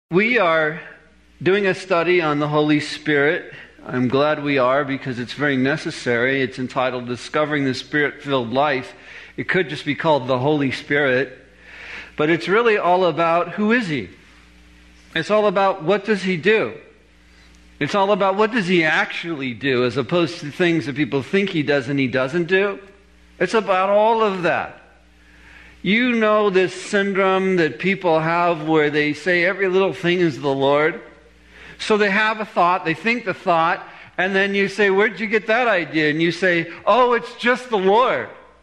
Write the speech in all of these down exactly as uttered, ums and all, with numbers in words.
We are doing a study on the Holy Spirit. I'm glad we are because it's very necessary. It's entitled Discovering the Spirit-Filled Life. It could just be called the Holy Spirit. But it's really all about who is He? It's all about what does He do? It's all about what does He actually do as opposed to things that people think He does and He doesn't do. It's about all of that. You know this syndrome that people have where they say every little thing is the Lord. So they have a thought, they think the thought, and then you say, where'd you get that idea? And you say, oh, it's just the Lord.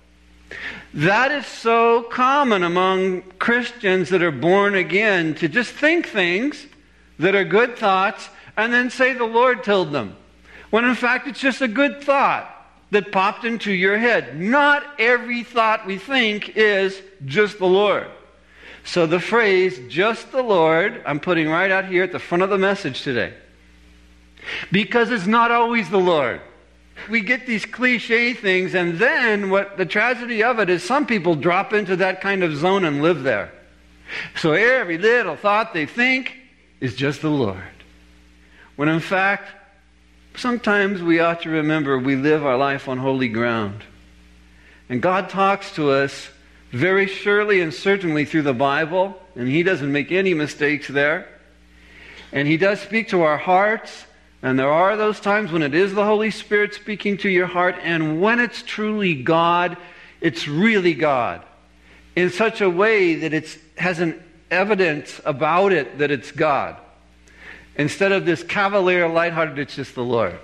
That is so common among Christians that are born again to just think things that are good thoughts and then say the Lord told them. When in fact it's just a good thought that popped into your head. Not every thought we think is just the Lord. So the phrase, just the Lord, I'm putting right out here at the front of the message today. Because it's not always the Lord. We get these cliche things, and then what the tragedy of it is some people drop into that kind of zone and live there. So every little thought they think is just the Lord. When in fact, sometimes we ought to remember we live our life on holy ground. And God talks to us very surely and certainly through the Bible, and He doesn't make any mistakes there. And He does speak to our hearts, and there are those times when it is the Holy Spirit speaking to your heart, and when it's truly God, it's really God. In such a way that it has an evidence about it that it's God. Instead of this cavalier, lighthearted, it's just the Lord.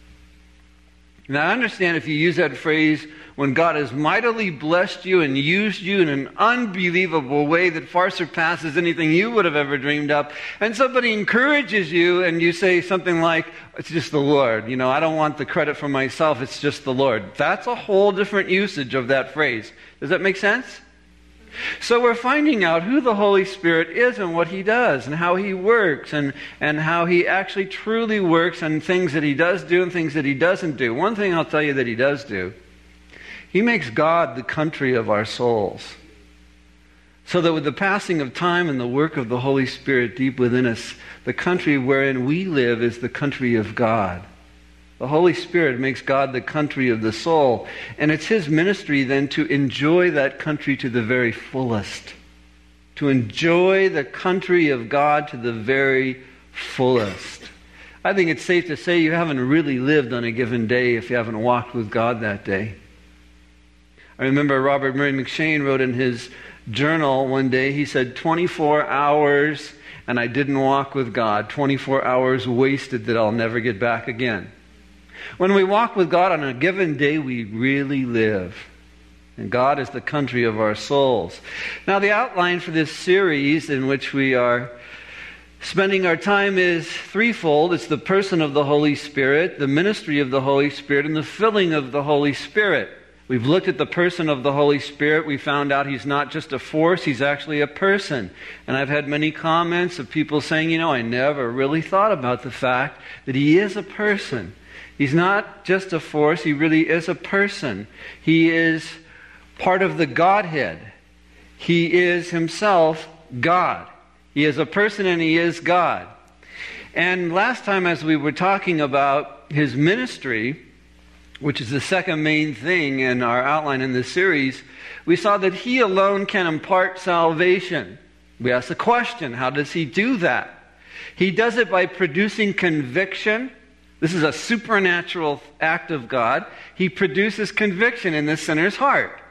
Now I understand if you use that phrase when God has mightily blessed you and used you in an unbelievable way that far surpasses anything you would have ever dreamed up, and somebody encourages you and you say something like, it's just the Lord. You know, I don't want the credit for myself, it's just the Lord. That's a whole different usage of that phrase. Does that make sense? So we're finding out who the Holy Spirit is and what He does and how He works and, and how He actually truly works and things that He does do and things that He doesn't do. One thing I'll tell you that He does do, He makes God the country of our souls. So that with the passing of time and the work of the Holy Spirit deep within us, the country wherein we live is the country of God. The Holy Spirit makes God the country of the soul. And it's His ministry then to enjoy that country to the very fullest. To enjoy the country of God to the very fullest. I think it's safe to say you haven't really lived on a given day if you haven't walked with God that day. I remember Robert Murray McShane wrote in his journal one day, he said, twenty-four hours and I didn't walk with God. twenty-four hours wasted that I'll never get back again. When we walk with God on a given day, we really live. And God is the country of our souls. Now, the outline for this series in which we are spending our time is threefold. It's the person of the Holy Spirit, the ministry of the Holy Spirit, and the filling of the Holy Spirit. We've looked at the person of the Holy Spirit. We found out He's not just a force, He's actually a person. And I've had many comments of people saying, you know, I never really thought about the fact that He is a person. He's not just a force, He really is a person. He is part of the Godhead. He is Himself God. He is a person and He is God. And last time as we were talking about His ministry, which is the second main thing in our outline in this series, we saw that He alone can impart salvation. We asked the question, how does He do that? He does it by producing conviction. This is a supernatural act of God. He produces conviction in the sinner's heart.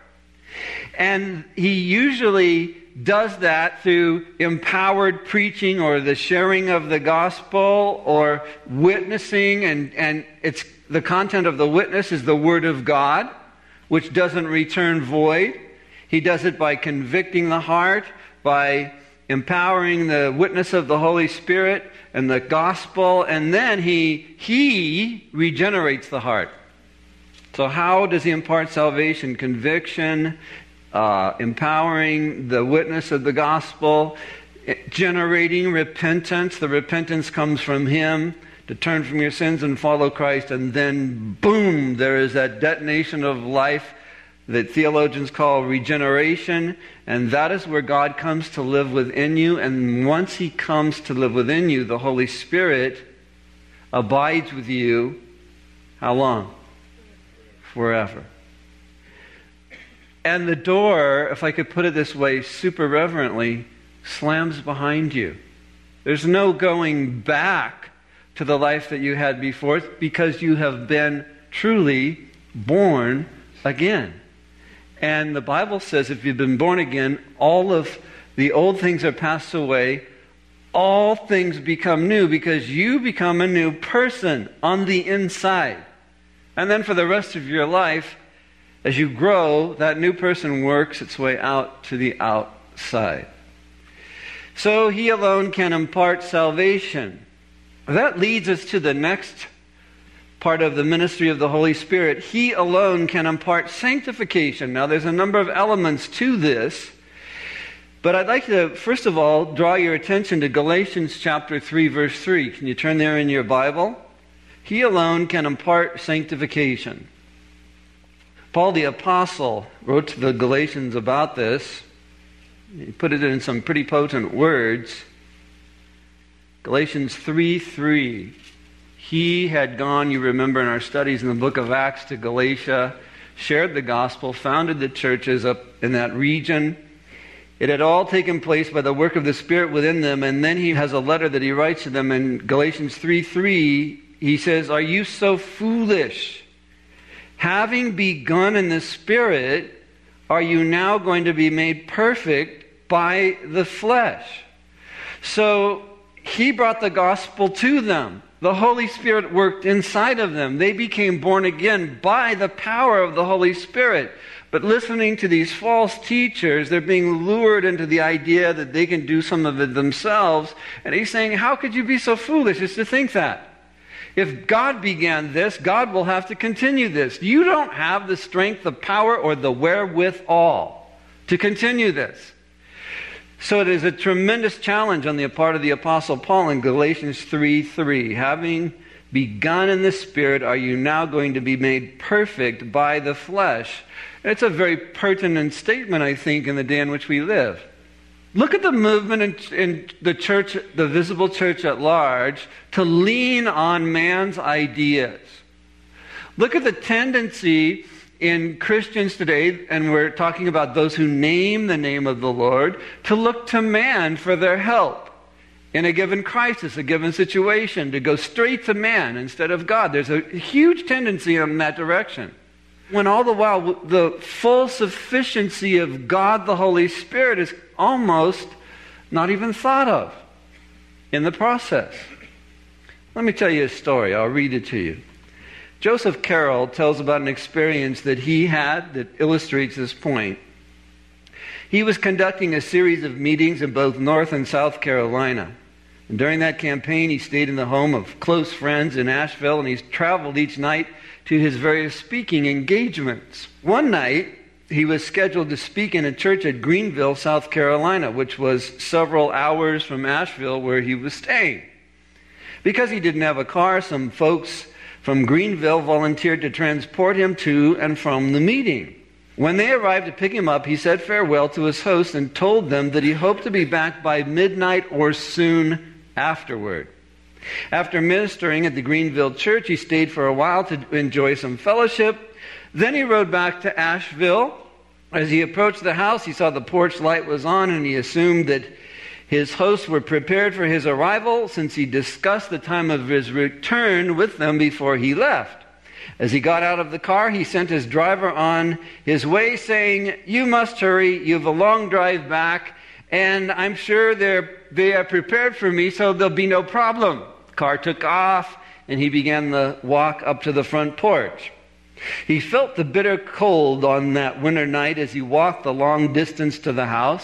And He usually does that through empowered preaching or the sharing of the gospel or witnessing. And, and it's the content of the witness is the Word of God, which doesn't return void. He does it by convicting the heart, by empowering the witness of the Holy Spirit and the gospel, and then he, he regenerates the heart. So how does He impart salvation? Conviction, uh, empowering the witness of the gospel, generating repentance. The repentance comes from Him to turn from your sins and follow Christ, and then boom, there is that detonation of life that theologians call regeneration, and that is where God comes to live within you. And once he comes to live within you, the Holy Spirit abides with you. How long? Forever. And the door, if I could put it this way, super reverently, slams behind you. There's no going back to the life that you had before, because you have been truly born again. And the Bible says if you've been born again, all of the old things are passed away, all things become new, because you become a new person on the inside. And then for the rest of your life, as you grow, that new person works its way out to the outside. So he alone can impart salvation. That leads us to the next part of the ministry of the Holy Spirit. He alone can impart sanctification. Now, there's a number of elements to this, but I'd like to, first of all, draw your attention to Galatians chapter three, verse three. Can you turn there in your Bible? He alone can impart sanctification. Paul the Apostle wrote to the Galatians about this. He put it in some pretty potent words. Galatians three three. He had gone, you remember in our studies in the book of Acts, to Galatia, shared the gospel, founded the churches up in that region. It had all taken place by the work of the Spirit within them, and then he has a letter that he writes to them in Galatians three three. He says, "Are you so foolish? Having begun in the Spirit, are you now going to be made perfect by the flesh?" So he brought the gospel to them. The Holy Spirit worked inside of them. They became born again by the power of the Holy Spirit. But listening to these false teachers, they're being lured into the idea that they can do some of it themselves. And he's saying, how could you be so foolish as to think that? If God began this, God will have to continue this. You don't have the strength, the power, or the wherewithal to continue this. So it is a tremendous challenge on the part of the Apostle Paul in Galatians three three. Having begun in the Spirit, are you now going to be made perfect by the flesh? And it's a very pertinent statement, I think, in the day in which we live. Look at the movement in, in the church, the visible church at large, to lean on man's ideas. Look at the tendency in Christians today, and we're talking about those who name the name of the Lord, to look to man for their help in a given crisis, a given situation, to go straight to man instead of God. There's a huge tendency in that direction. When all the while the full sufficiency of God the Holy Spirit is almost not even thought of in the process. Let me tell you a story. I'll read it to you. Joseph Carroll tells about an experience that he had that illustrates this point. He was conducting a series of meetings in both North and South Carolina. And during that campaign, he stayed in the home of close friends in Asheville, and he's traveled each night to his various speaking engagements. One night, he was scheduled to speak in a church at Greenville, South Carolina, which was several hours from Asheville where he was staying. Because he didn't have a car, some folks from Greenville volunteered to transport him to and from the meeting. When they arrived to pick him up, he said farewell to his host and told them that he hoped to be back by midnight or soon afterward. After ministering at the Greenville church, he stayed for a while to enjoy some fellowship. Then he rode back to Asheville. As he approached the house, he saw the porch light was on, and he assumed that his hosts were prepared for his arrival, since he discussed the time of his return with them before he left. As he got out of the car, he sent his driver on his way, saying, "You must hurry. You have a long drive back, and I'm sure they're, they are prepared for me, so there'll be no problem." The car took off, and he began the walk up to the front porch. He felt the bitter cold on that winter night as he walked the long distance to the house.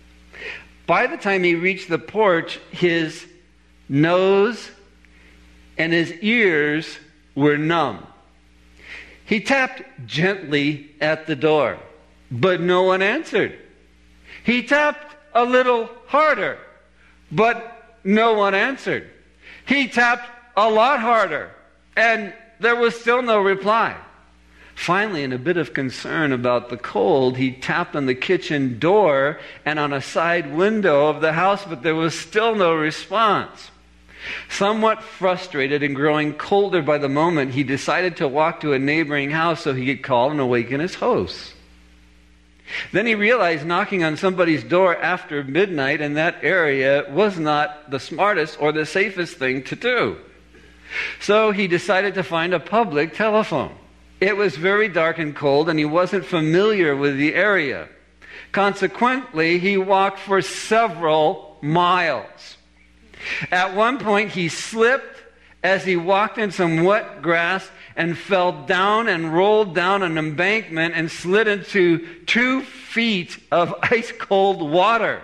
By the time he reached the porch, his nose and his ears were numb. He tapped gently at the door, but no one answered. He tapped a little harder, but no one answered. He tapped a lot harder, and there was still no reply. Finally, in a bit of concern about the cold, he tapped on the kitchen door and on a side window of the house, but there was still no response. Somewhat frustrated and growing colder by the moment, he decided to walk to a neighboring house so he could call and awaken his hosts. Then he realized knocking on somebody's door after midnight in that area was not the smartest or the safest thing to do. So he decided to find a public telephone. It was very dark and cold, and he wasn't familiar with the area. Consequently, he walked for several miles. At one point, he slipped as he walked in some wet grass and fell down and rolled down an embankment and slid into two feet of ice-cold water.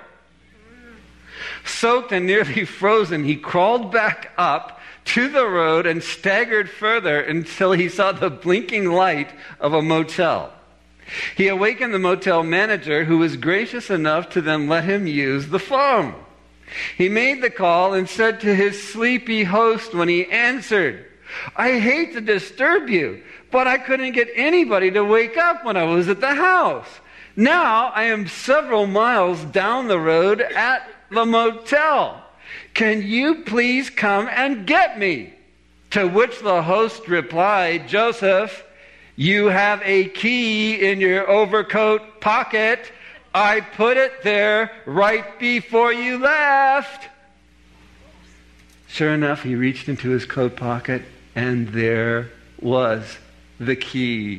Soaked and nearly frozen, he crawled back up to the road and staggered further until he saw the blinking light of a motel. He awakened the motel manager, who was gracious enough to then let him use the phone. He made the call and said to his sleepy host when he answered, "I hate to disturb you, but I couldn't get anybody to wake up when I was at the house. Now I am several miles down the road at the motel. Can you please come and get me?" To which the host replied, "Joseph, you have a key in your overcoat pocket. I put it there right before you left." Sure enough, he reached into his coat pocket, and there was the key.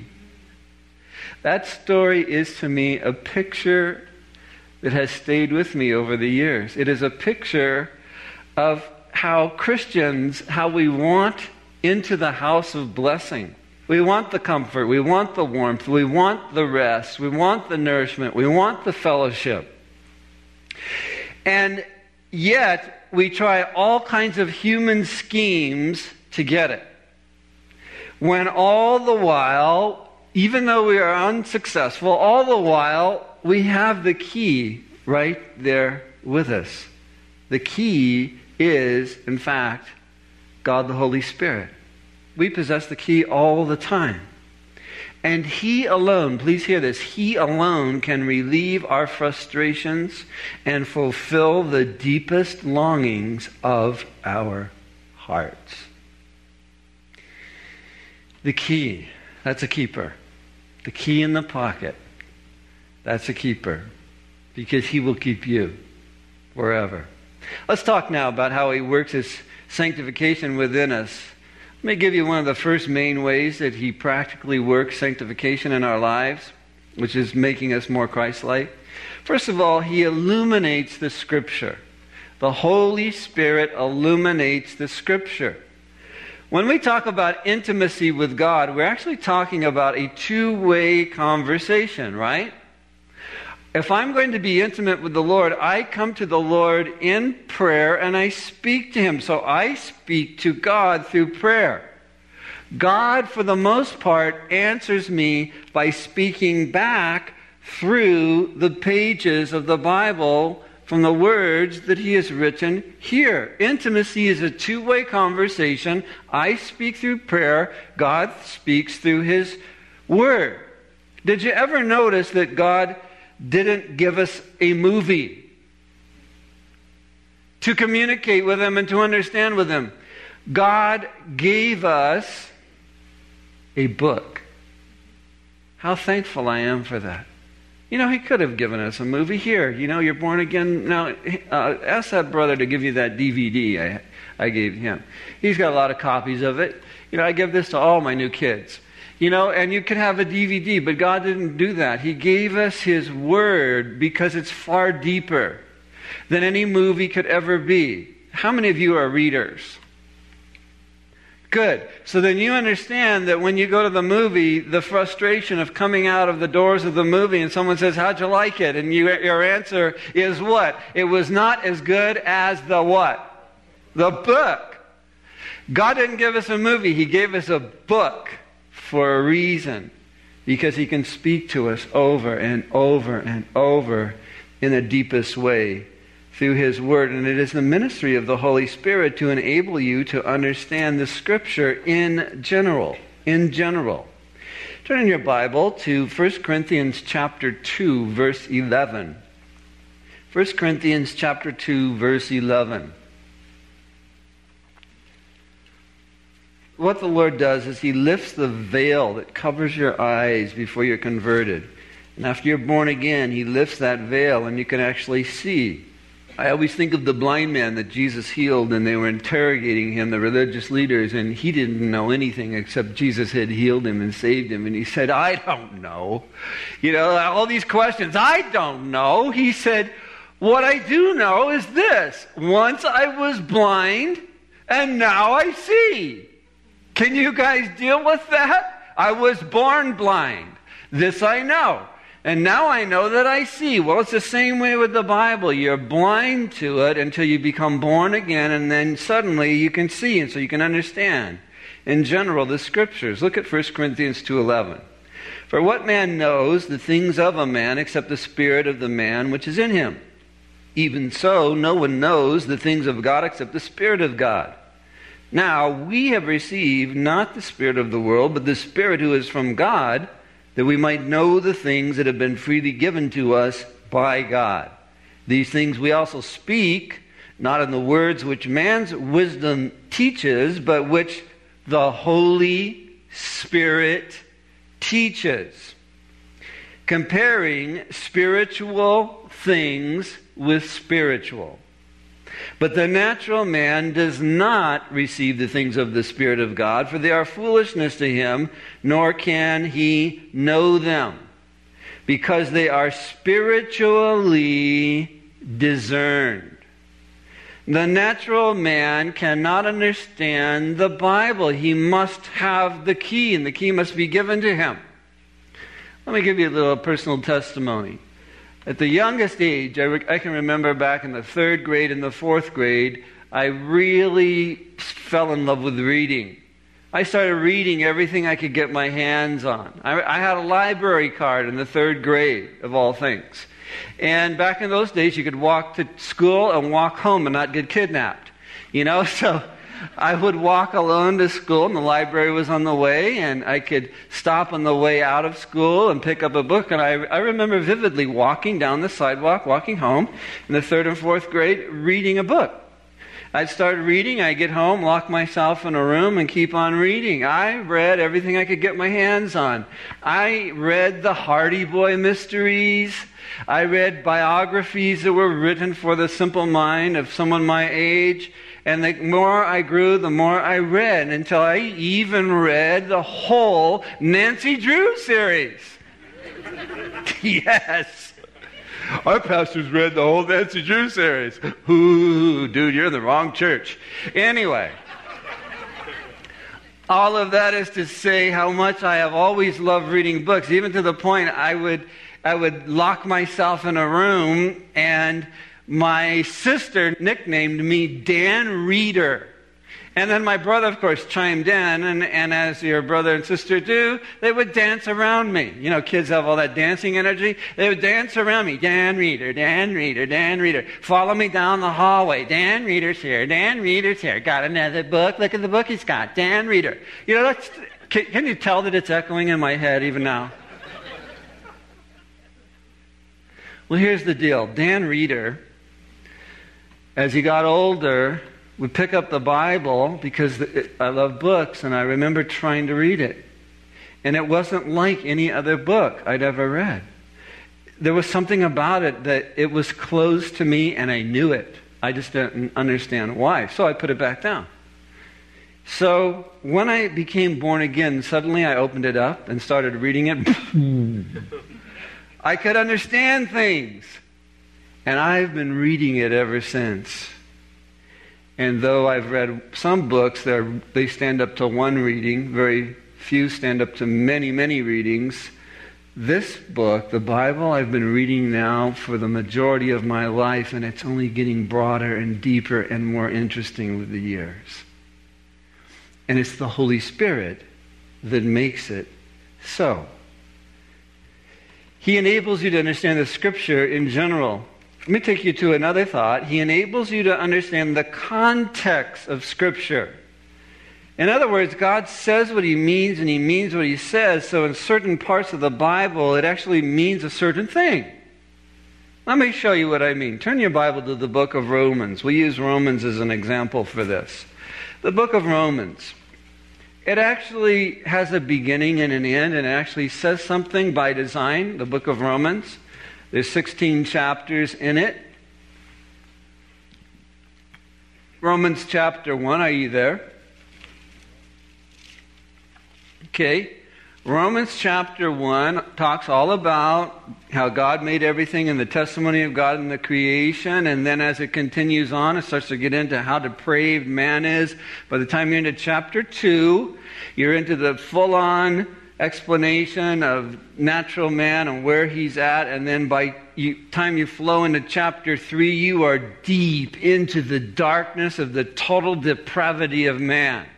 That story is to me a picture that has stayed with me over the years. It is a picture of how Christians, how we want into the house of blessing. We want the comfort, we want the warmth, we want the rest, we want the nourishment, we want the fellowship. And yet, we try all kinds of human schemes to get it. When all the while, even though we are unsuccessful, all the while, we have the key right there with us. The key is, in fact, God the Holy Spirit. We possess the key all the time. And He alone, please hear this, He alone can relieve our frustrations and fulfill the deepest longings of our hearts. The key, that's a keeper. The key in the pocket, that's a keeper. Because He will keep you forever. Let's talk now about how He works His sanctification within us. Let me give you one of the first main ways that He practically works sanctification in our lives, which is making us more Christ-like. First of all, He illuminates the Scripture. The Holy Spirit illuminates the Scripture. When we talk about intimacy with God, we're actually talking about a two-way conversation, right? If I'm going to be intimate with the Lord, I come to the Lord in prayer and I speak to Him. So I speak to God through prayer. God, for the most part, answers me by speaking back through the pages of the Bible from the words that He has written here. Intimacy is a two-way conversation. I speak through prayer. God speaks through His Word. Did you ever notice that God didn't give us a movie to communicate with Him and to understand with Him? God gave us a book. How thankful I am for that. You know, He could have given us a movie. Here, you know, you're born again. Now, uh, ask that brother to give you that D V D I, I gave him. He's got a lot of copies of it. You know, I give this to all my new kids. You know, and you could have a D V D, but God didn't do that. He gave us His Word because it's far deeper than any movie could ever be. How many of you are readers? Good. So then you understand that when you go to the movie, the frustration of coming out of the doors of the movie and someone says, "How'd you like it?" And you, your answer is what? It was not as good as the what? The book. God didn't give us a movie. He gave us a book for a reason. Because He can speak to us over and over and over in the deepest way through His Word. And it is the ministry of the Holy Spirit to enable you to understand the Scripture in general. In general. Turn in your Bible to First Corinthians chapter two, verse eleven. First Corinthians chapter two, verse eleven. What the Lord does is He lifts the veil that covers your eyes before you're converted. And after you're born again, He lifts that veil and you can actually see. I always think of the blind man that Jesus healed, and they were interrogating him, the religious leaders, and he didn't know anything except Jesus had healed him and saved him. And he said, I don't know. You know, all these questions, I don't know. He said, what I do know is this. Once I was blind, and now I see. Can you guys deal with that? I was born blind. This I know. And now I know that I see. Well, it's the same way with the Bible. You're blind to it until you become born again, and then suddenly you can see, and so you can understand. In general, the Scriptures. Look at First Corinthians two eleven. For what man knows the things of a man except the spirit of the man which is in him? Even so, no one knows the things of God except the Spirit of God. Now, we have received not the spirit of the world, but the Spirit who is from God, that we might know the things that have been freely given to us by God. These things we also speak, not in the words which man's wisdom teaches, but which the Holy Spirit teaches, comparing spiritual things with spiritual. But the natural man does not receive the things of the Spirit of God, for they are foolishness to him, nor can he know them, because they are spiritually discerned. The natural man cannot understand the Bible. He must have the key, and the key must be given to him. Let me give you a little personal testimony. At the youngest age, I, re- I can remember back in the third grade and the fourth grade, I really fell in love with reading. I started reading everything I could get my hands on. I, I had a library card in the third grade, of all things. And back in those days, you could walk to school and walk home and not get kidnapped. You know, so I would walk alone to school, and the library was on the way, and I could stop on the way out of school and pick up a book. And I, I remember vividly walking down the sidewalk, walking home in the third and fourth grade, reading a book. I'd start reading, I'd get home, lock myself in a room, and keep on reading. I read everything I could get my hands on. I read the Hardy Boy mysteries. I read biographies that were written for the simple mind of someone my age. And the more I grew, the more I read, until I even read the whole Nancy Drew series. Yes. Our pastor's read the whole Nancy Drew series. Ooh, dude, you're in the wrong church. Anyway, all of that is to say how much I have always loved reading books, even to the point I would, I would lock myself in a room, and my sister nicknamed me Dan Reader. And then my brother, of course, chimed in, and, and as your brother and sister do, they would dance around me. You know, kids have all that dancing energy. They would dance around me. Dan Reader, Dan Reader, Dan Reader. Follow me down the hallway. Dan Reader's here. Dan Reader's here. Got another book? Look at the book he's got. Dan Reader. You know, that's, can, can you tell that it's echoing in my head even now? Well, here's the deal. Dan Reader, as he got older, would pick up the Bible because I love books, and I remember trying to read it. And it wasn't like any other book I'd ever read. There was something about it that it was closed to me, and I knew it. I just didn't understand why. So I put it back down. So when I became born again, suddenly I opened it up and started reading it. I could understand things. And I've been reading it ever since. And though I've read some books, they stand up to one reading, very few stand up to many, many readings. This book, the Bible, I've been reading now for the majority of my life, and it's only getting broader and deeper and more interesting with the years. And it's the Holy Spirit that makes it so. He enables you to understand the Scripture in general. Let me take you to another thought. He enables you to understand the context of Scripture. In other words, God says what he means and he means what he says. So in certain parts of the Bible, it actually means a certain thing. Let me show you what I mean. Turn your Bible to the book of Romans. We use Romans as an example for this. The book of Romans. It actually has a beginning and an end, and it actually says something by design, the book of Romans. There's sixteen chapters in it. Romans chapter one, are you there? Okay. Romans chapter one talks all about how God made everything and the testimony of God in the creation. And then as it continues on, it starts to get into how depraved man is. By the time you're into chapter two, you're into the full-on explanation of natural man and where he's at. And then by the time you flow into chapter three, you are deep into the darkness of the total depravity of man.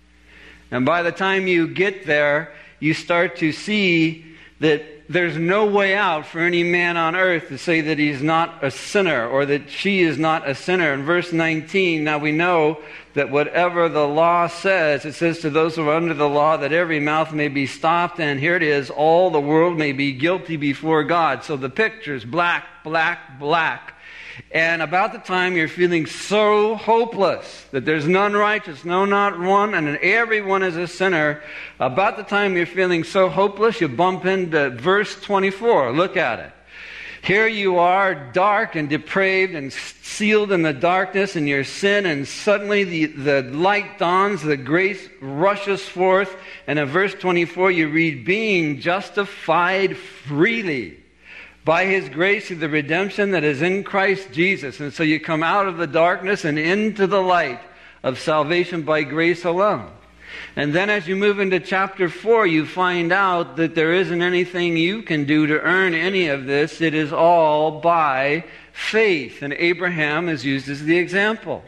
And by the time you get there, you start to see that there's no way out for any man on earth to say that he's not a sinner or that she is not a sinner. In verse nineteen, now we know that whatever the law says, it says to those who are under the law that every mouth may be stopped, and here it is, all the world may be guilty before God. So the picture is black, black, black. And about the time you're feeling so hopeless that there's none righteous, no, not one, and everyone is a sinner, about the time you're feeling so hopeless, you bump into verse twenty-four. Look at it. Here you are, dark and depraved and sealed in the darkness in your sin, and suddenly the, the light dawns, the grace rushes forth, and in verse twenty-four you read, being justified freely by his grace through the redemption that is in Christ Jesus. And so you come out of the darkness and into the light of salvation by grace alone. And then as you move into chapter four, you find out that there isn't anything you can do to earn any of this. It is all by faith. And Abraham is used as the example.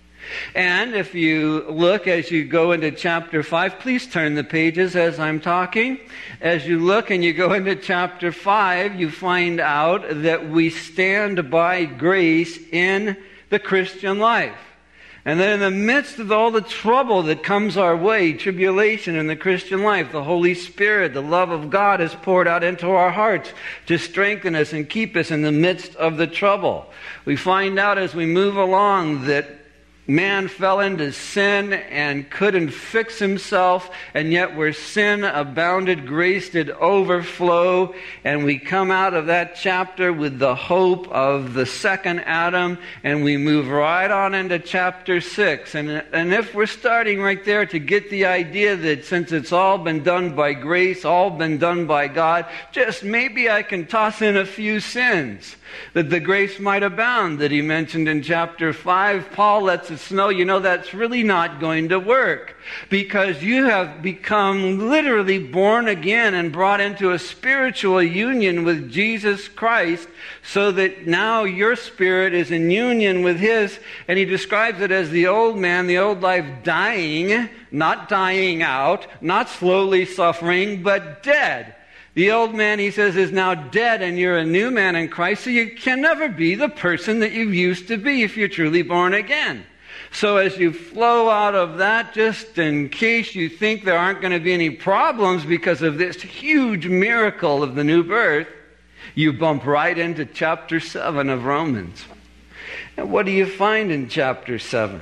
And if you look as you go into chapter five, please turn the pages as I'm talking. As you look and you go into chapter five, you find out that we stand by grace in the Christian life. And then in the midst of all the trouble that comes our way, tribulation in the Christian life, the Holy Spirit, the love of God is poured out into our hearts to strengthen us and keep us in the midst of the trouble. We find out as we move along that man fell into sin and couldn't fix himself, and yet where sin abounded, grace did overflow, and we come out of that chapter with the hope of the second Adam, and we move right on into chapter six. And, and if we're starting right there to get the idea that since it's all been done by grace, all been done by God, just maybe I can toss in a few sins, that the grace might abound that he mentioned in chapter five. Paul lets us know, you know, that's really not going to work, because you have become literally born again and brought into a spiritual union with Jesus Christ, so that now your spirit is in union with his. And he describes it as the old man, the old life dying, not dying out, not slowly suffering, but dead. The old man, he says, is now dead, and you're a new man in Christ, so you can never be the person that you used to be if you're truly born again. So as you flow out of that, just in case you think there aren't going to be any problems because of this huge miracle of the new birth, you bump right into chapter seven of Romans. And what do you find in chapter seven?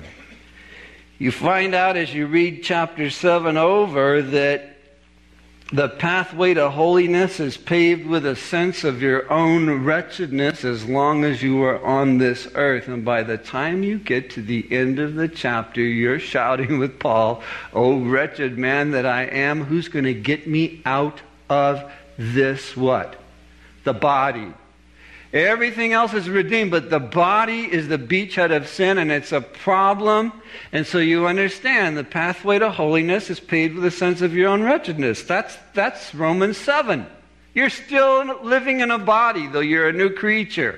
You find out as you read chapter seven over that the pathway to holiness is paved with a sense of your own wretchedness as long as you are on this earth. And by the time you get to the end of the chapter, you're shouting with Paul, "Oh, wretched man that I am, who's going to get me out of this what? The body." Everything else is redeemed, but the body is the beachhead of sin, and it's a problem. And so you understand the pathway to holiness is paved with a sense of your own wretchedness. That's, that's Romans seven. You're still living in a body, though you're a new creature.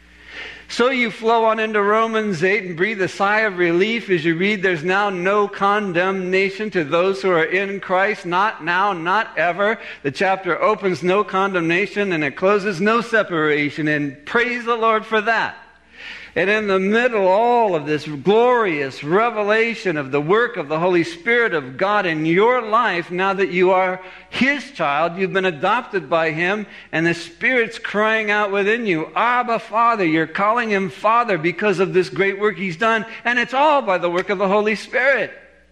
So you flow on into Romans eight and breathe a sigh of relief as you read, there's now no condemnation to those who are in Christ. Not now, not ever. The chapter opens no condemnation and it closes no separation. And praise the Lord for that. And in the middle, all of this glorious revelation of the work of the Holy Spirit of God in your life, now that you are His child, you've been adopted by Him, and the Spirit's crying out within you, Abba, Father. You're calling Him Father because of this great work He's done, and it's all by the work of the Holy Spirit.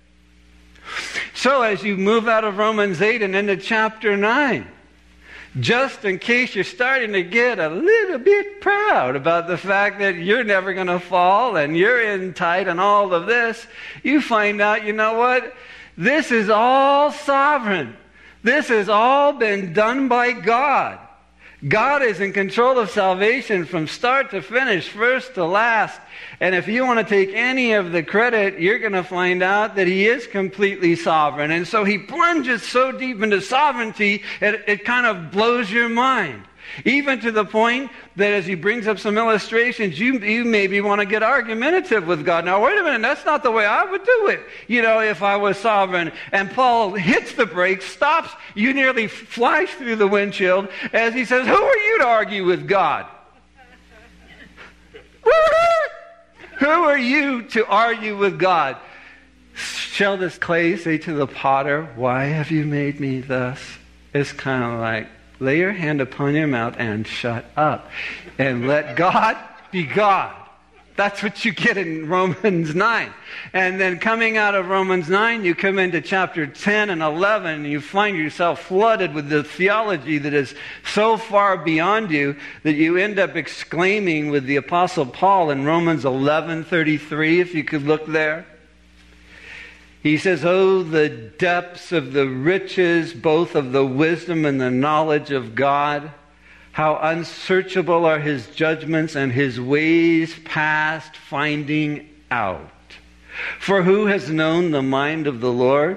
So as you move out of Romans eight and into chapter nine, just in case you're starting to get a little bit proud about the fact that you're never going to fall and you're in tight and all of this, you find out, you know what? This is all sovereign. This has all been done by God. God is in control of salvation from start to finish, first to last. And if you want to take any of the credit, you're going to find out that He is completely sovereign. And so He plunges so deep into sovereignty, it, it kind of blows your mind. Even to the point that as He brings up some illustrations, you, you maybe want to get argumentative with God. Now, wait a minute, that's not the way I would do it, you know, if I was sovereign. And Paul hits the brakes, stops, you nearly flies through the windshield as he says, who are you to argue with God? Who are you to argue with God? Shall this clay say to the potter, why have you made me thus? It's kind of like, lay your hand upon your mouth and shut up. And let God be God. That's what you get in Romans nine. And then coming out of Romans nine, you come into chapter ten and eleven, and you find yourself flooded with the theology that is so far beyond you that you end up exclaiming with the Apostle Paul in Romans eleven thirty-three, if you could look there. He says, oh, the depths of the riches, both of the wisdom and the knowledge of God. How unsearchable are His judgments and His ways past finding out. For who has known the mind of the Lord?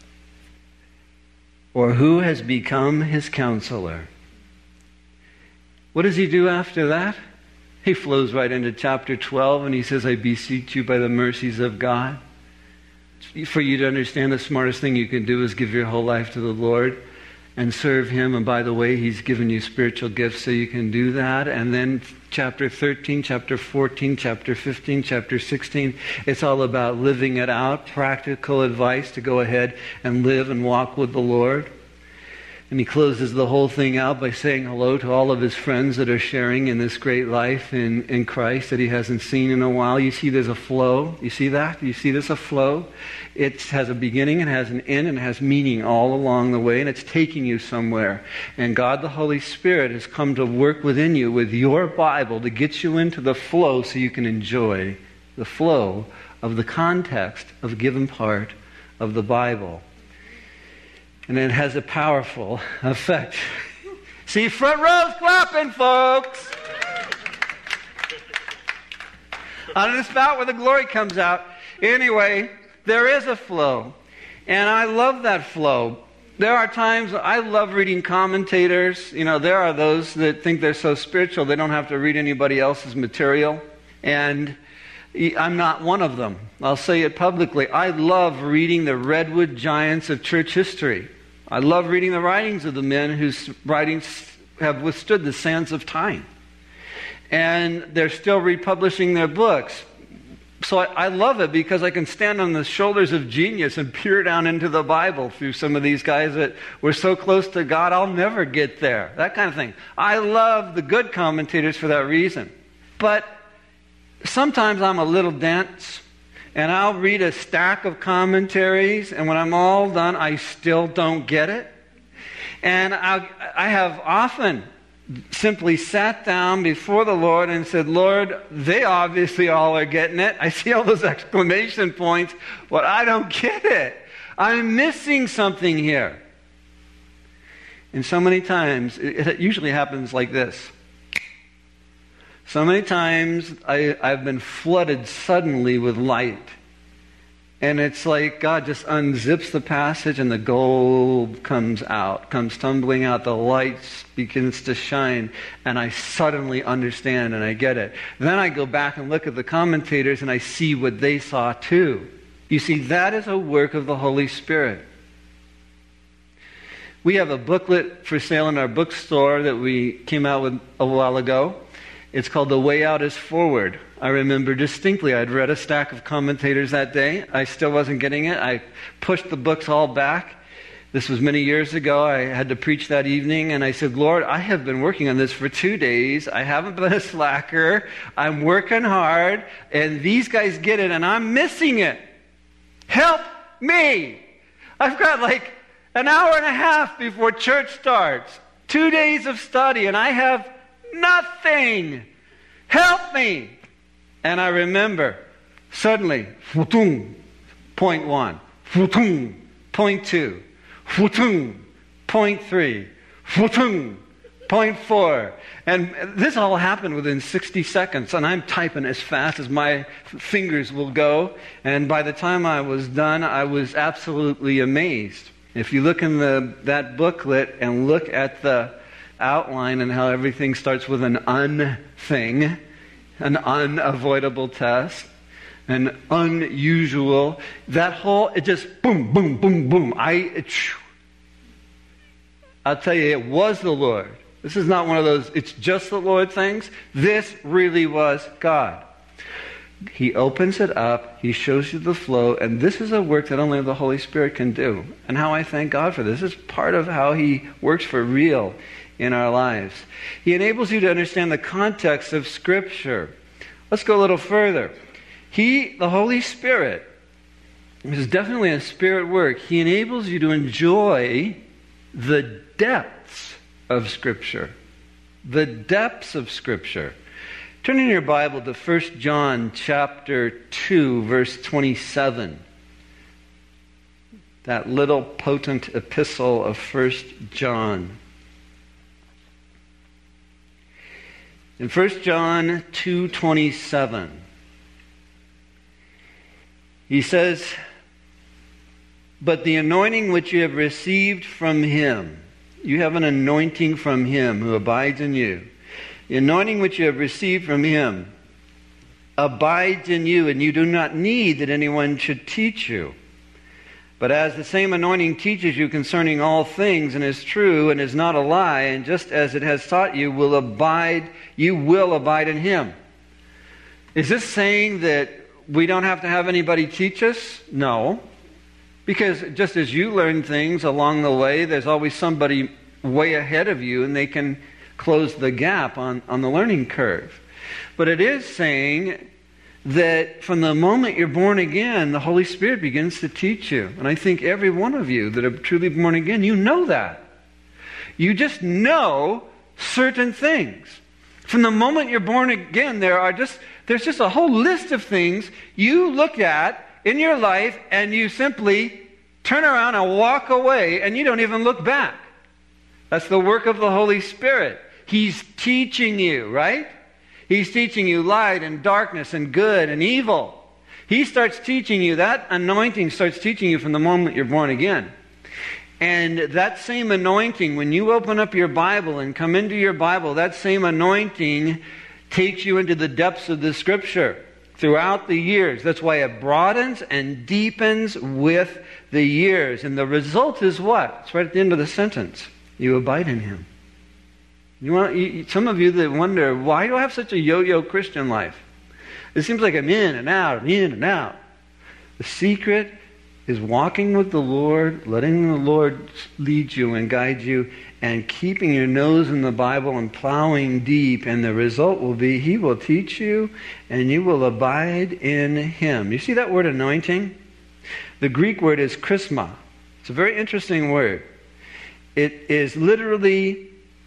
Or who has become His counselor? What does he do after that? He flows right into chapter twelve and he says, I beseech you by the mercies of God. For you to understand, the smartest thing you can do is give your whole life to the Lord and serve Him. And by the way, He's given you spiritual gifts so you can do that. And then chapter thirteen, chapter fourteen, chapter fifteen, chapter sixteen, it's all about living it out, practical advice to go ahead and live and walk with the Lord. And he closes the whole thing out by saying hello to all of his friends that are sharing in this great life in, in Christ that he hasn't seen in a while. You see there's a flow. You see that? You see there's a flow? It has a beginning, it has an end, and it has meaning all along the way, and it's taking you somewhere. And God the Holy Spirit has come to work within you with your Bible to get you into the flow so you can enjoy the flow of the context of a given part of the Bible. And it has a powerful effect. See, front row's clapping, folks. On the spout where the glory comes out. Anyway, there is a flow. And I love that flow. There are times I love reading commentators. You know, there are those that think they're so spiritual they don't have to read anybody else's material. And I'm not one of them. I'll say it publicly. I love reading the redwood giants of church history. I love reading the writings of the men whose writings have withstood the sands of time. And they're still republishing their books. So I, I love it because I can stand on the shoulders of genius and peer down into the Bible through some of these guys that were so close to God, I'll never get there. That kind of thing. I love the good commentators for that reason. But sometimes I'm a little dense, and I'll read a stack of commentaries, and when I'm all done, I still don't get it. And I'll, I have often simply sat down before the Lord and said, Lord, they obviously all are getting it. I see all those exclamation points, but I don't get it. I'm missing something here. And so many times, it usually happens like this. So many times I, I've been flooded suddenly with light. And it's like God just unzips the passage and the gold comes out, comes tumbling out. The light begins to shine and I suddenly understand and I get it. Then I go back and look at the commentators and I see what they saw too. You see, that is a work of the Holy Spirit. We have a booklet for sale in our bookstore that we came out with a while ago. It's called The Way Out is Forward. I remember distinctly, I'd read a stack of commentators that day. I still wasn't getting it. I pushed the books all back. This was many years ago. I had to preach that evening, and I said, Lord, I have been working on this for two days. I haven't been a slacker. I'm working hard, and these guys get it, and I'm missing it. Help me! I've got like an hour and a half before church starts. Two days of study, and I have nothing. Help me! And I remember, suddenly, futung, point one, futung, point two, futung, point three, futung, point four. And this all happened within sixty seconds, and I'm typing as fast as my fingers will go. And by the time I was done, I was absolutely amazed. If you look in the that booklet and look at the outline and how everything starts with an un thing, an unavoidable test, an unusual, that whole, it just boom, boom, boom, boom. I, it, I'll tell you, it was the Lord. This is not one of those, it's just the Lord things. This really was God. He opens it up, He shows you the flow, and this is a work that only the Holy Spirit can do. And how I thank God for this. This is part of how He works for real in our lives. He enables you to understand the context of Scripture. Let's go a little further. He, the Holy Spirit, is definitely a Spirit work. He enables you to enjoy the depths of Scripture. The depths of Scripture. Turn in your Bible to First John chapter two, verse twenty-seven. That little potent epistle of First John. In First John two twenty-seven, he says, "But the anointing which you have received from Him," you have an anointing from Him who abides in you. "The anointing which you have received from Him abides in you, and you do not need that anyone should teach you. But as the same anointing teaches you concerning all things, and is true, and is not a lie, and just as it has taught you, will abide, you will abide in Him." Is this saying that we don't have to have anybody teach us? No. Because just as you learn things along the way, there's always somebody way ahead of you, and they can close the gap on, on the learning curve. But it is saying that from the moment you're born again, the Holy Spirit begins to teach you. And I think every one of you that are truly born again, you know that. You just know certain things. From the moment you're born again, there are just there's just a whole list of things you look at in your life, and you simply turn around and walk away, and you don't even look back. That's the work of the Holy Spirit. He's teaching you, right? He's teaching you light and darkness and good and evil. He starts teaching you, that anointing starts teaching you from the moment you're born again. And that same anointing, when you open up your Bible and come into your Bible, that same anointing takes you into the depths of the Scripture throughout the years. That's why it broadens and deepens with the years. And the result is what? It's right at the end of the sentence. You abide in Him. You want, you, some of you that wonder, why do I have such a yo-yo Christian life? It seems like I'm in and out and in and out. The secret is walking with the Lord, letting the Lord lead you and guide you, and keeping your nose in the Bible and plowing deep. And the result will be He will teach you and you will abide in Him. You see that word anointing? The Greek word is chrisma. It's a very interesting word. It is literally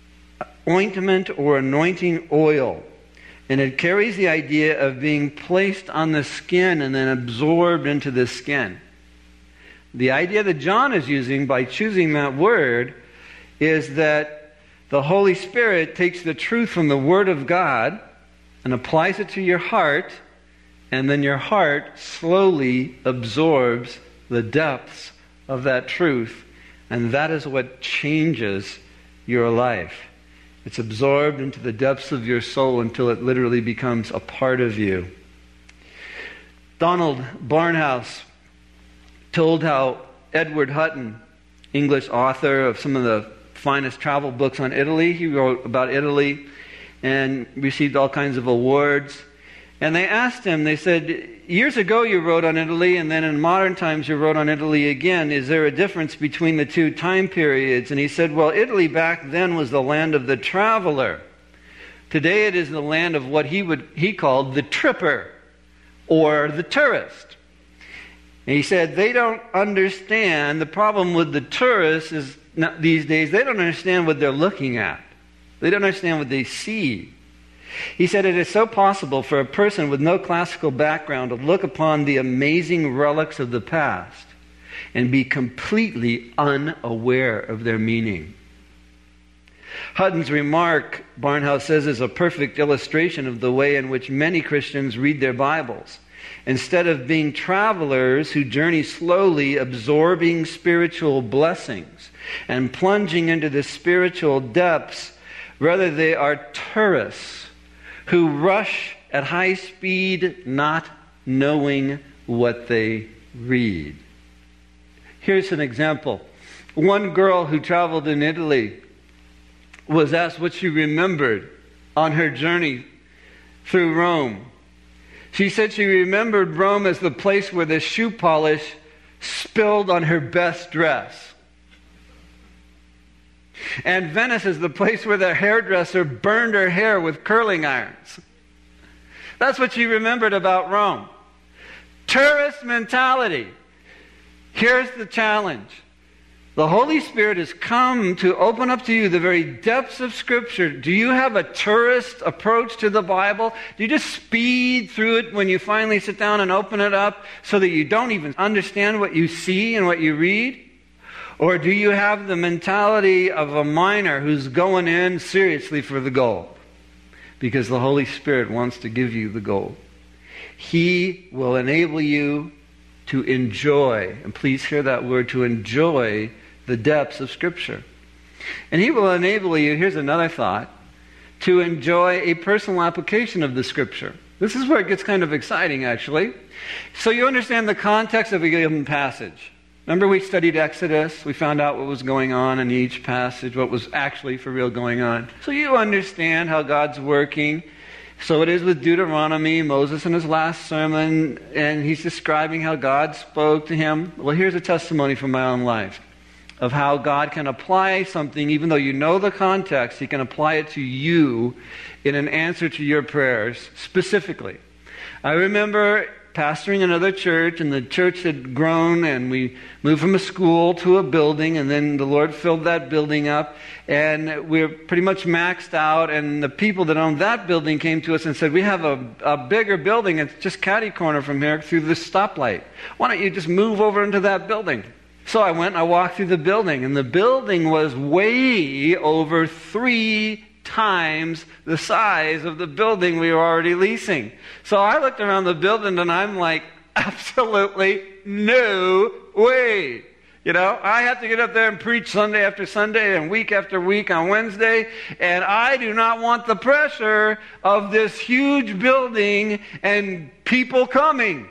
ointment or anointing oil. And it carries the idea of being placed on the skin and then absorbed into the skin. The idea that John is using by choosing that word is that the Holy Spirit takes the truth from the Word of God and applies it to your heart, and then your heart slowly absorbs the depths of that truth, and that is what changes your life. It's absorbed into the depths of your soul until it literally becomes a part of you. Donald Barnhouse told how Edward Hutton, English author of some of the finest travel books on Italy, he wrote about Italy and received all kinds of awards. And they asked him, they said, years ago you wrote on Italy, and then in modern times you wrote on Italy again. Is there a difference between the two time periods? And he said, well, Italy back then was the land of the traveler. Today it is the land of what he would he called the tripper, or the tourist. And he said, they don't understand. The problem with the tourists is not, these days, they don't understand what they're looking at. They don't understand what they see. He said it is so possible for a person with no classical background to look upon the amazing relics of the past and be completely unaware of their meaning. Hutton's remark, Barnhouse says, is a perfect illustration of the way in which many Christians read their Bibles. Instead of being travelers who journey slowly, absorbing spiritual blessings and plunging into the spiritual depths, rather they are tourists who rush at high speed, not knowing what they read. Here's an example. One girl who traveled in Italy was asked what she remembered on her journey through Rome. She said she remembered Rome as the place where the shoe polish spilled on her best dress. And Venice is the place where the hairdresser burned her hair with curling irons. That's what she remembered about Rome. Tourist mentality. Here's the challenge. The Holy Spirit has come to open up to you the very depths of Scripture. Do you have a tourist approach to the Bible? Do you just speed through it when you finally sit down and open it up so that you don't even understand what you see and what you read? Or do you have the mentality of a miner who's going in seriously for the gold? Because the Holy Spirit wants to give you the gold. He will enable you to enjoy, and please hear that word, to enjoy the depths of Scripture. And He will enable you, here's another thought, to enjoy a personal application of the Scripture. This is where it gets kind of exciting, actually. So you understand the context of a given passage. Remember we studied Exodus, we found out what was going on in each passage, what was actually for real going on. So you understand how God's working. So it is with Deuteronomy, Moses in his last sermon, and he's describing how God spoke to him. Well, here's a testimony from my own life of how God can apply something, even though you know the context, He can apply it to you in an answer to your prayers specifically. I remember pastoring another church, and the church had grown, and we moved from a school to a building, and then the Lord filled that building up, and we were pretty much maxed out, and the people that owned that building came to us and said, we have a, a bigger building, it's just catty corner from here through this stoplight. Why don't you just move over into that building? So I went and I walked through the building, and the building was way over three times the size of the building we were already leasing. So I looked around the building and I'm like, absolutely no way. You know, I have to get up there and preach Sunday after Sunday and week after week on Wednesday, and I do not want the pressure of this huge building and people coming.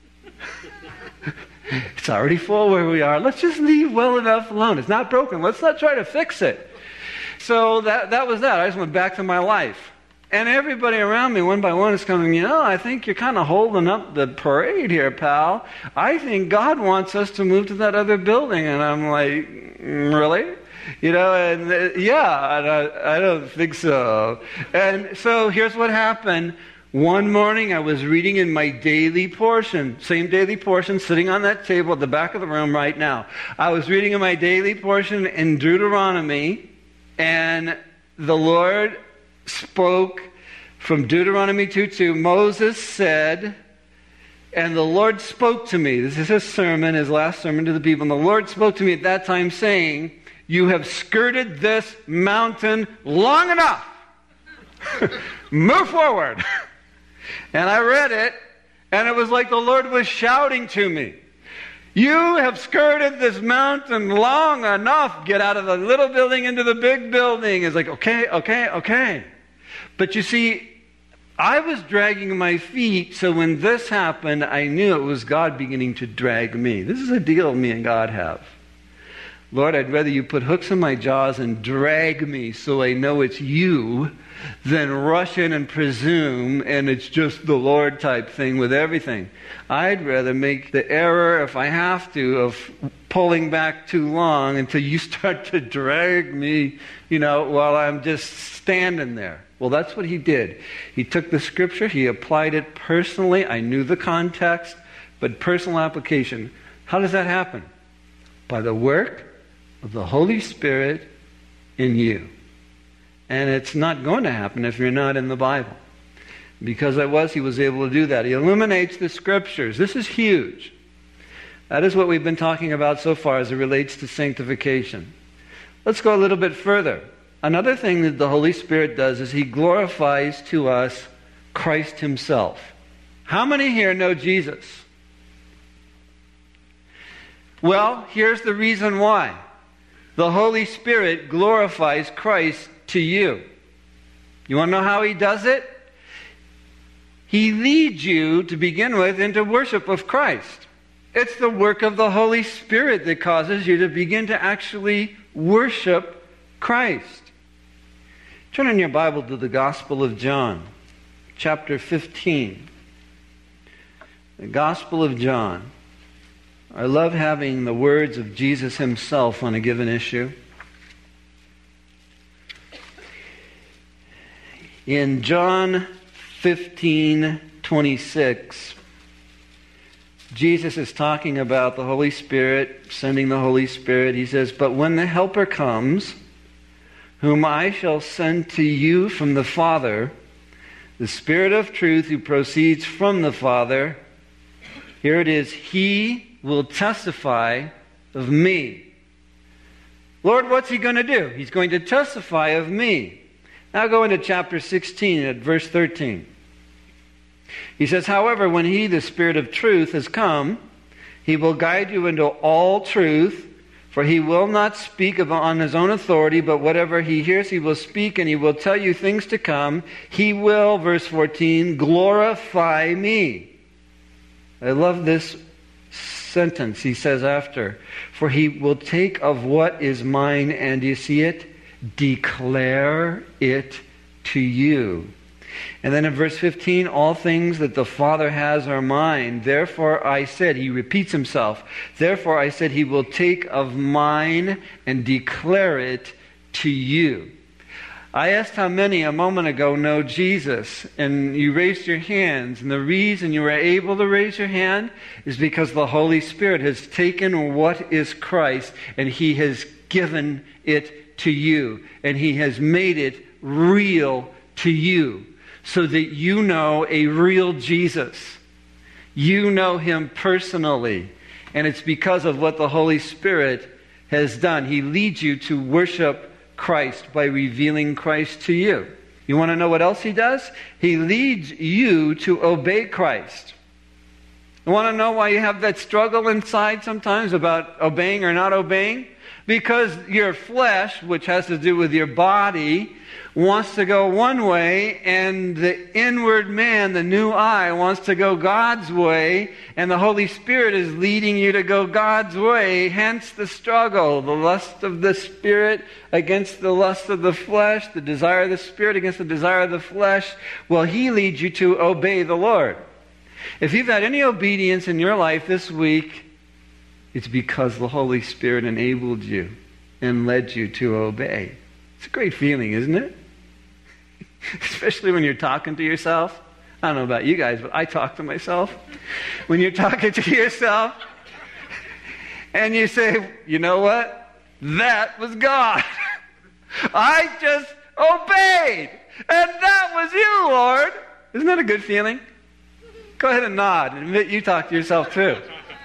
It's already full where we are. Let's just leave well enough alone. It's not broken. Let's not try to fix it. So that that was that. I just went back to my life. And everybody around me, one by one, is coming, you know, I think you're kind of holding up the parade here, pal. I think God wants us to move to that other building. And I'm like, really? You know, and uh, yeah, and I, I don't think so. And so here's what happened. One morning I was reading in my daily portion, same daily portion, sitting on that table at the back of the room right now. I was reading in my daily portion in Deuteronomy, and the Lord spoke from Deuteronomy two two. Moses said, and the Lord spoke to me. This is his sermon, his last sermon to the people. And the Lord spoke to me at that time saying, you have skirted this mountain long enough. Move forward. And I read it, and it was like the Lord was shouting to me. You have skirted this mountain long enough. Get out of the little building into the big building. It's like, okay, okay, okay. But you see, I was dragging my feet, so when this happened, I knew it was God beginning to drag me. This is a deal me and God have. Lord, I'd rather you put hooks in my jaws and drag me so I know it's you than rush in and presume and it's just the Lord type thing with everything. I'd rather make the error, if I have to, of pulling back too long until you start to drag me, you know, while I'm just standing there. Well, that's what he did. He took the scripture, he applied it personally. I knew the context, but personal application. How does that happen? By the work of the Holy Spirit in you. And it's not going to happen if you're not in the Bible. Because I was, he was able to do that. He illuminates the scriptures. This is huge. That is what we've been talking about so far as it relates to sanctification. Let's go a little bit further. Another thing that the Holy Spirit does is he glorifies to us Christ himself. How many here know Jesus? Well, here's the reason why. The Holy Spirit glorifies Christ to you. You want to know how he does it? He leads you, to begin with, into worship of Christ. It's the work of the Holy Spirit that causes you to begin to actually worship Christ. Turn in your Bible to the Gospel of John, chapter fifteen. The Gospel of John. I love having the words of Jesus himself on a given issue. In John fifteen twenty-six, Jesus is talking about the Holy Spirit, sending the Holy Spirit. He says, "But when the Helper comes, whom I shall send to you from the Father, the Spirit of truth who proceeds from the Father," here it is, "he will testify of me." Lord, what's he going to do? He's going to testify of me. Now go into chapter sixteen at verse thirteen. He says, "However, when he, the Spirit of truth, has come, he will guide you into all truth, for he will not speak of, on his own authority, but whatever he hears he will speak, and he will tell you things to come. He will," verse fourteen, "glorify me." I love this sentence he says after, "For he will take of what is mine," and you see it, "declare it to you." And then in verse fifteen, "All things that the Father has are mine. Therefore I said," he repeats himself, "Therefore I said he will take of mine and declare it to you." I asked how many a moment ago know Jesus, and you raised your hands. And the reason you were able to raise your hand is because the Holy Spirit has taken what is Christ and he has given it to you. And he has made it real to you so that you know a real Jesus. You know him personally. And it's because of what the Holy Spirit has done. He leads you to worship Christ by revealing Christ to you. You want to know what else he does? He leads you to obey Christ. You want to know why you have that struggle inside sometimes about obeying or not obeying? Because your flesh, which has to do with your body, wants to go one way, and the inward man, the new I, wants to go God's way, and the Holy Spirit is leading you to go God's way, hence the struggle, the lust of the Spirit against the lust of the flesh, the desire of the Spirit against the desire of the flesh. Well, he leads you to obey the Lord. If you've had any obedience in your life this week, it's because the Holy Spirit enabled you and led you to obey. It's a great feeling, isn't it? Especially when you're talking to yourself. I don't know about you guys, but I talk to myself. When you're talking to yourself and you say, "You know what? That was God. I just obeyed. And that was you, Lord." Isn't that a good feeling? Go ahead and nod and admit you talk to yourself too.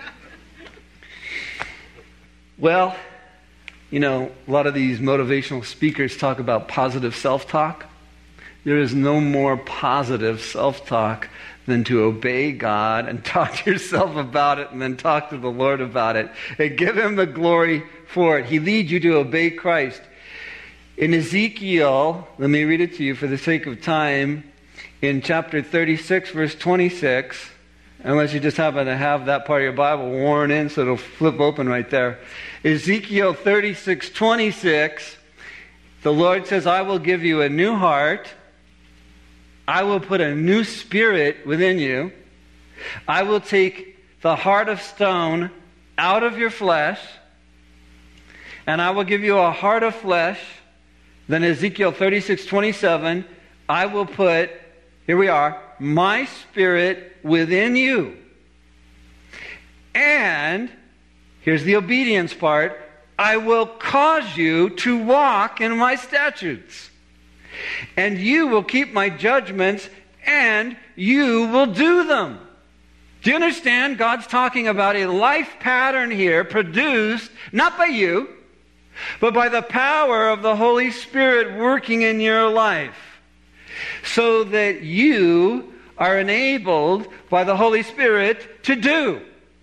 Well, you know, a lot of these motivational speakers talk about positive self-talk. There is no more positive self-talk than to obey God and talk to yourself about it and then talk to the Lord about it and give him the glory for it. He leads you to obey Christ. In Ezekiel, let me read it to you for the sake of time, in chapter thirty-six, verse twenty-six, unless you just happen to have that part of your Bible worn in so it'll flip open right there. Ezekiel thirty-six twenty-six, the Lord says, I will give you a new heart. I will put a new spirit within you. I will take the heart of stone out of your flesh, and I will give you a heart of flesh. Then Ezekiel thirty-six twenty-seven, I will put, here we are, my spirit within you. And, here's the obedience part, I will cause you to walk in my statutes. And you will keep my judgments, and you will do them. Do you understand? God's talking about a life pattern here produced not by you, but by the power of the Holy Spirit working in your life, so that you are enabled by the Holy Spirit to do.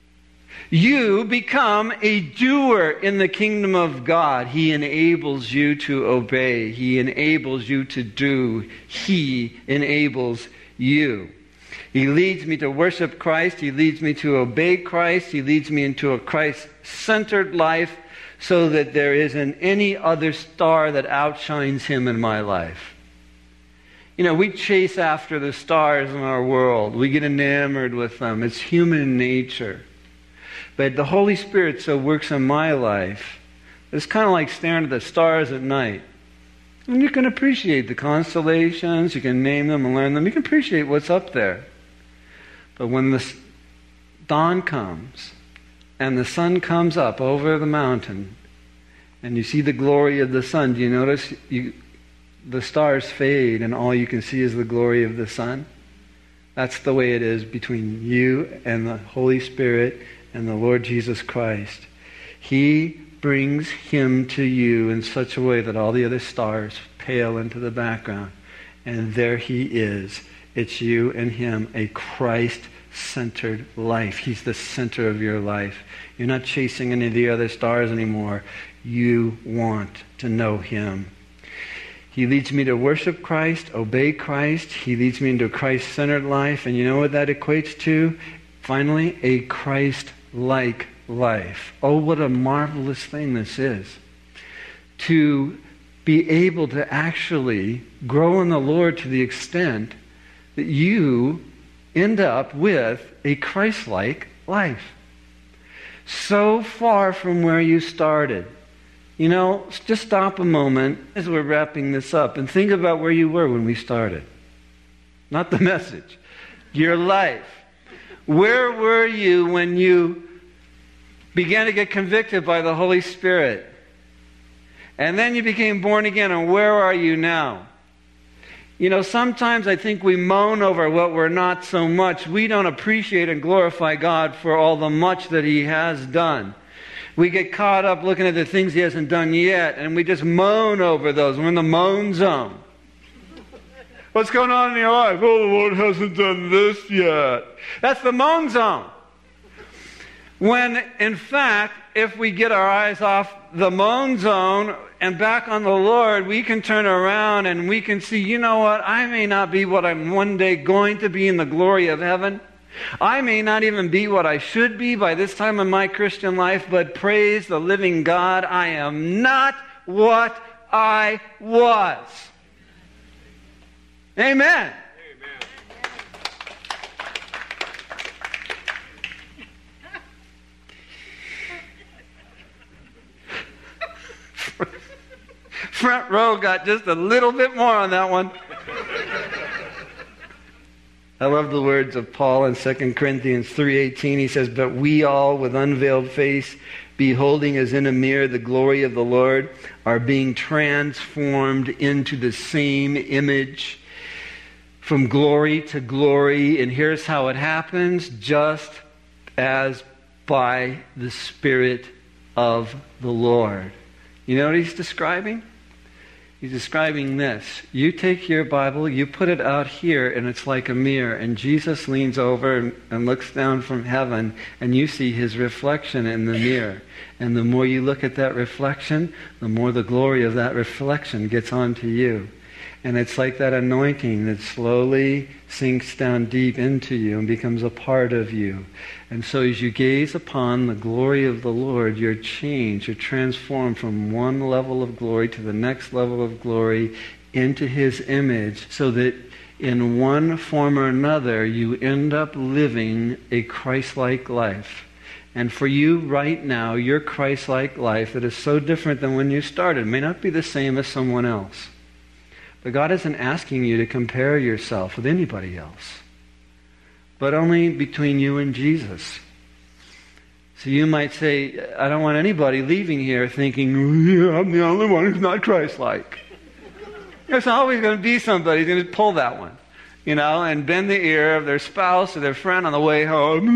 You become a doer in the kingdom of God. He enables you to obey. He enables you to do. He enables you. He leads me to worship Christ. He leads me to obey Christ. He leads me into a Christ-centered life so that there isn't any other star that outshines Him in my life. You know, we chase after the stars in our world. We get enamored with them. It's human nature. But the Holy Spirit so works in my life, it's kind of like staring at the stars at night. And you can appreciate the constellations, you can name them and learn them, you can appreciate what's up there. But when the dawn comes, and the sun comes up over the mountain, and you see the glory of the sun, do you notice you, the stars fade and all you can see is the glory of the sun? That's the way it is between you and the Holy Spirit and the Lord Jesus Christ. He brings Him to you in such a way that all the other stars pale into the background. And there He is. It's you and Him, a Christ-centered life. He's the center of your life. You're not chasing any of the other stars anymore. You want to know Him. He leads me to worship Christ, obey Christ. He leads me into a Christ-centered life. And you know what that equates to? Finally, a Christ-like life. Oh, what a marvelous thing this is. To be able to actually grow in the Lord to the extent that you end up with a Christ-like life. So far from where you started. You know, just stop a moment as we're wrapping this up and think about where you were when we started. Not the message. Your life. Where were you when you began to get convicted by the Holy Spirit? And then you became born again, and where are you now? You know, sometimes I think we moan over what we're not so much. We don't appreciate and glorify God for all the much that He has done. We get caught up looking at the things He hasn't done yet, and we just moan over those. We're in the moan zone. What's going on in your life? Oh, the Lord hasn't done this yet. That's the moan zone. When, in fact, if we get our eyes off the moan zone and back on the Lord, we can turn around and we can see, you know what? I may not be what I'm one day going to be in the glory of heaven. I may not even be what I should be by this time in my Christian life, but praise the living God, I am not what I was. Amen. Front row got just a little bit more on that one. I love the words of Paul in Second Corinthians three eighteen. He says, "But we all with unveiled face, beholding as in a mirror the glory of the Lord, are being transformed into the same image from glory to glory." And here's how it happens: just as by the Spirit of the Lord. You know what he's describing? He's describing this. You take your Bible, you put it out here, and it's like a mirror. And Jesus leans over and, and looks down from heaven, and you see His reflection in the mirror. And the more you look at that reflection, the more the glory of that reflection gets onto you. And it's like that anointing that slowly sinks down deep into you and becomes a part of you. And so as you gaze upon the glory of the Lord, you're changed, you're transformed from one level of glory to the next level of glory into His image, so that in one form or another you end up living a Christ-like life. And for you right now, your Christ-like life that is so different than when you started may not be the same as someone else. But God isn't asking you to compare yourself with anybody else, but only between you and Jesus. So you might say, I don't want anybody leaving here thinking, yeah, I'm the only one who's not Christ-like. There's always going to be somebody who's going to pull that one, you know, and bend the ear of their spouse or their friend on the way home.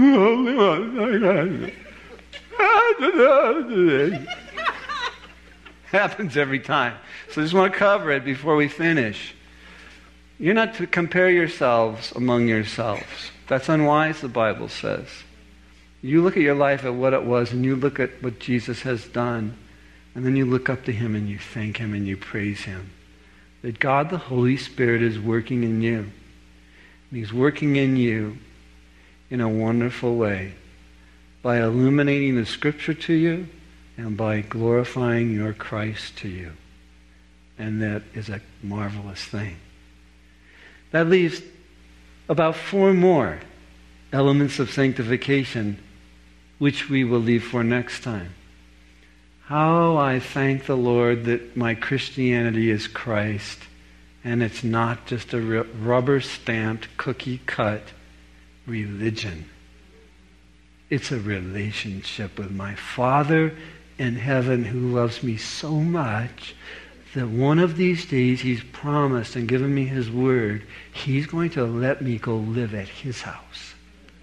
Happens every time. So I just want to cover it before we finish. You're not to compare yourselves among yourselves. That's unwise, the Bible says. You look at your life at what it was, and you look at what Jesus has done, and then you look up to Him and you thank Him and you praise Him. That God the Holy Spirit is working in you. And He's working in you in a wonderful way by illuminating the Scripture to you and by glorifying your Christ to you. And that is a marvelous thing. That leaves about four more elements of sanctification, which we will leave for next time. How I thank the Lord that my Christianity is Christ, and it's not just a rubber-stamped, cookie-cut religion. It's a relationship with my Father in heaven who loves me so much that one of these days He's promised and given me His word, He's going to let me go live at His house.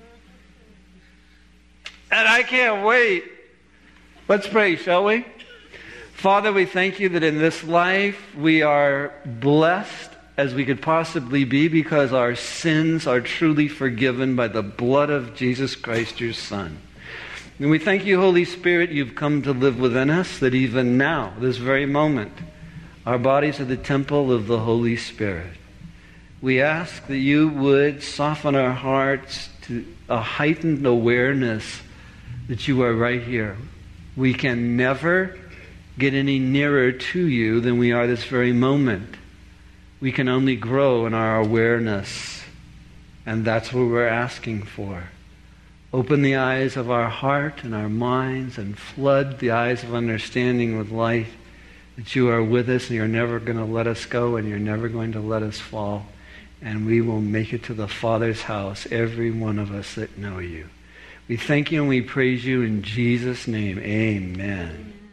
And I can't wait. Let's pray, shall we? Father, we thank You that in this life we are blessed as we could possibly be because our sins are truly forgiven by the blood of Jesus Christ, Your Son. And we thank You, Holy Spirit, You've come to live within us, that even now, this very moment, our bodies are the temple of the Holy Spirit. We ask that You would soften our hearts to a heightened awareness that You are right here. We can never get any nearer to You than we are this very moment. We can only grow in our awareness, and that's what we're asking for. Open the eyes of our heart and our minds and flood the eyes of understanding with light, that You are with us and You're never going to let us go and You're never going to let us fall. And we will make it to the Father's house, every one of us that know You. We thank You and we praise You in Jesus' name. Amen.